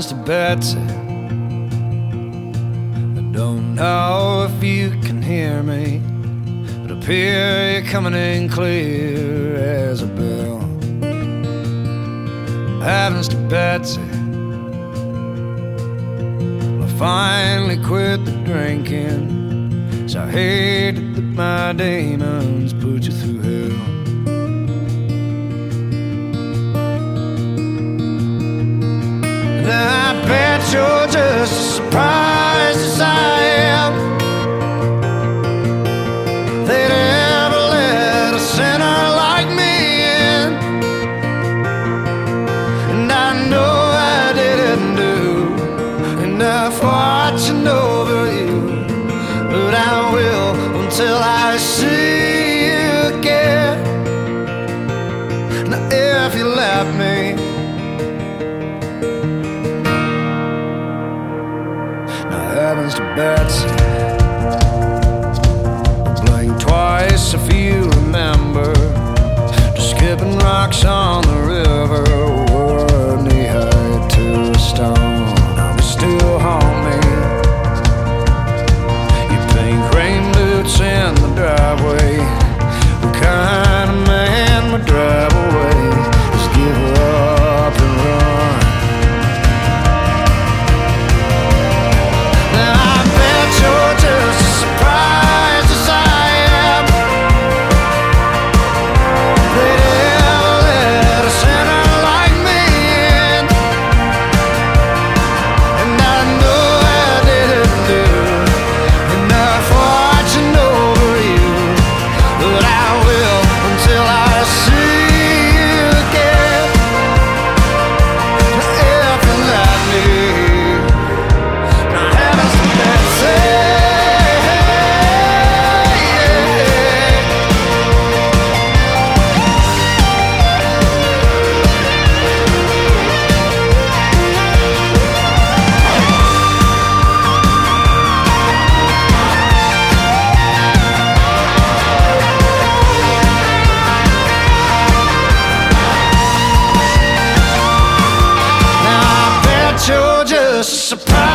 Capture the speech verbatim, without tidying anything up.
happens to Betsy? I don't know if you can hear me, but up here you're coming in clear as a bell. Happens to Betsy? Well, I finally quit the drinking, so I hated that my demons put you through hell. I bet you're just as surprised as I am they'd ever let a sinner like me in. And I know I didn't do enough watching over you, but I will until I see you again. Now if you let me, happens to Betsy. Blink twice if you remember, just skipping rocks on the river, were knee high to a stone. Now we still haunt me. You pink rain boots in the driveway. What kind of man would drive away? Just give up and run. Surprise.